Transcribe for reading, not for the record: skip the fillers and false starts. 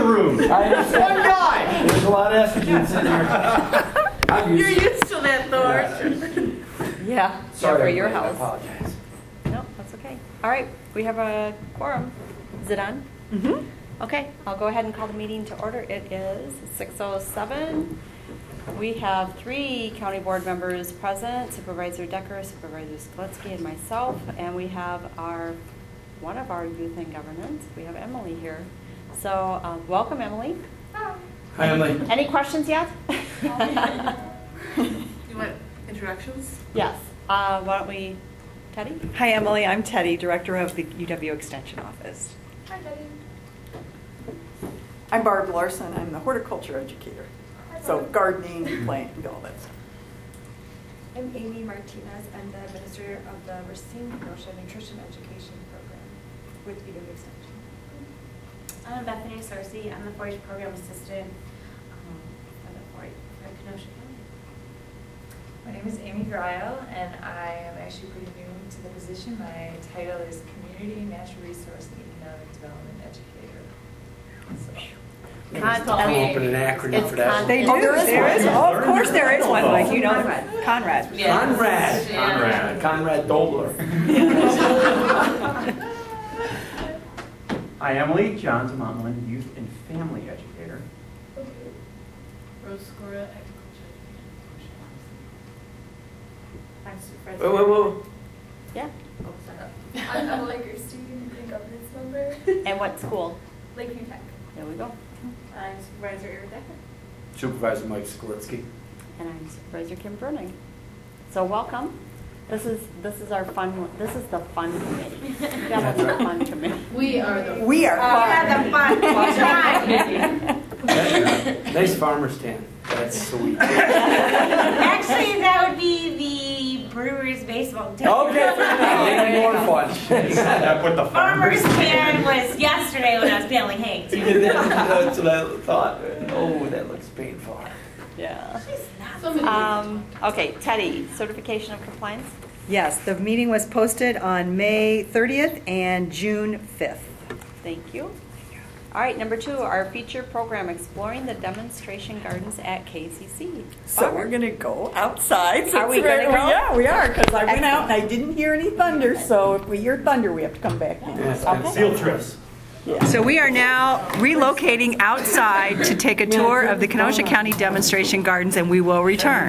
the room. I understand. One guy. There's a lot of estrogen in here. You're used to that, Thor. Yeah, Sorry, for your everybody, I house. apologize. No, that's okay. All right, we have a quorum. Is it on? Mm-hmm. Okay, I'll go ahead and call the meeting to order. It is 6:07. We have 3 county board members present, Supervisor Decker, Supervisor Skoletsky, and myself, and we have one of our youth and governance. We have Emily here. So welcome, Emily. Hi, Emily. Any questions yet? You want introductions? Yes. Why don't we, Teddy? Hi, Emily. I'm Teddy, Director of the UW Extension Office. Hi, Betty. I'm Barb Larson. I'm the horticulture educator. So gardening, planting, all that stuff. I'm Amy Martinez. I'm the administrator of the Racine Kenosha Nutrition Education Program with UW Extension. I'm Bethany Sarcy. I'm the 4-H program assistant for the 4-H for Kenosha County. My name is Amy Grile, and I am actually pretty new to the position. My title is Community Natural Resource and Economic Development Educator. So, I'm open an acronym for that. They do. There is. Oh, of course there is one. Like, you know, Conrad. Conrad Dobler. Hi, Emily. John Zamonlin, Youth and Family Educator. Rose Scora, agriculture education. I'm supervisor. Whoa. Yeah. Oh, sorry. I'm Emily Gerstein, the governance member, And what school? Lakeview Tech. There we go. I'm supervisor Eric Decker. Supervisor Mike Skoletsky. And I'm Supervisor Kim Bruning. So welcome. This is our fun one. This is the fun committee. We got a fun committee. We are the We are Yeah, fun. the fun. Nice farmer stand. That's sweet. Actually, that would be the Brewers baseball team. Okay, even more fun. I put the Farmers fan was yesterday when I was baling hay. That's what I thought. Oh, that looks painful. Yeah. so many. Okay, Teddy, certification of compliance. Yes, the meeting was posted on May 30th and June 5th. Thank you. All right, number 2, our feature program, Exploring the Demonstration Gardens at KCC. So we're going to go outside. Are we gonna go? Yeah, we are, because I went out and I didn't hear any thunder. So if we hear thunder, we have to come back in. Yes, Field trips. So we are now relocating outside to take a tour of the Kenosha County Demonstration Gardens, and we will return.